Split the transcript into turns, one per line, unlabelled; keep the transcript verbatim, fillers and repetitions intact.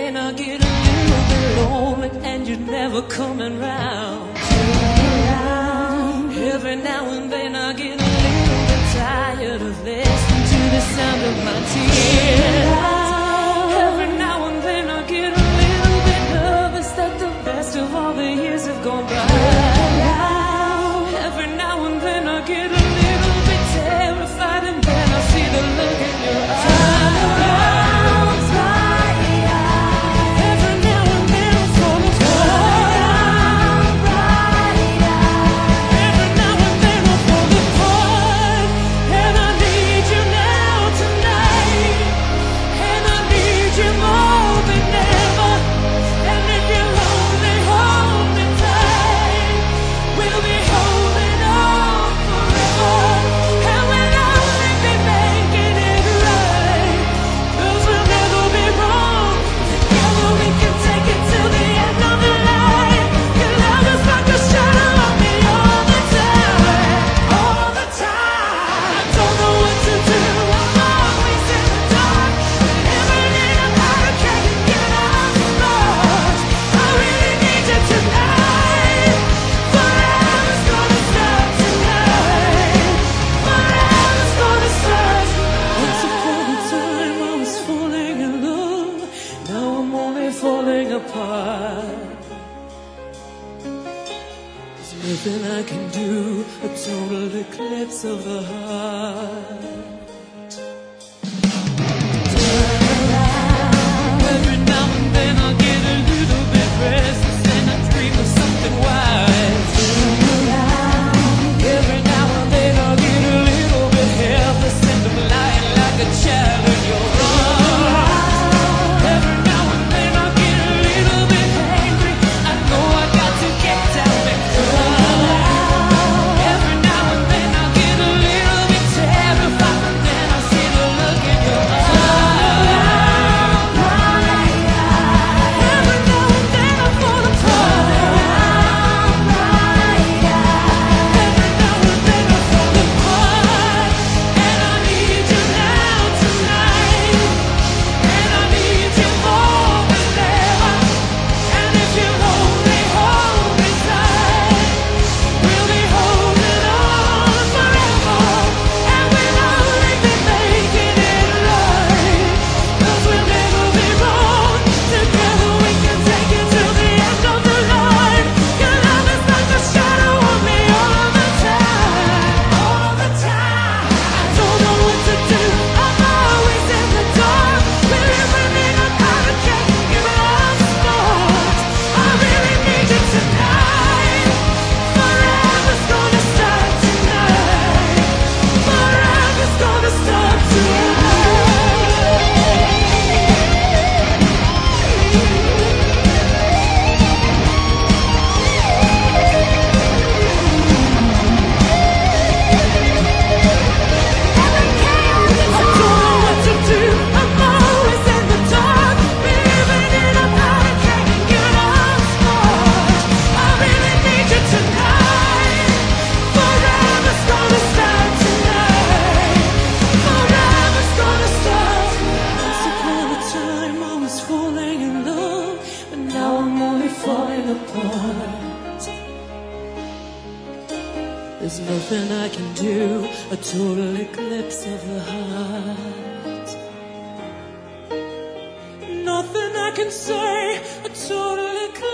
then I get a little bit lonely and you're never coming round. Every now and then I get a little bit tired of listening to the sound of my tears. Every now and then I get a little bit nervous that the best of all the years have gone by. Every now and then I get a little bit terrified and then I see the look in your eyes. Nothing I can do, a total eclipse of the heart. Every now and then I get a little bit restless and I dream of something wise. Every now and then I get a little bit helpless and I'm lying like a child in your arms. Every now and then I get a little bit angry. I know I got to get down and cry. There's nothing I can do, a total eclipse of the heart. Nothing I can say, a total eclipse.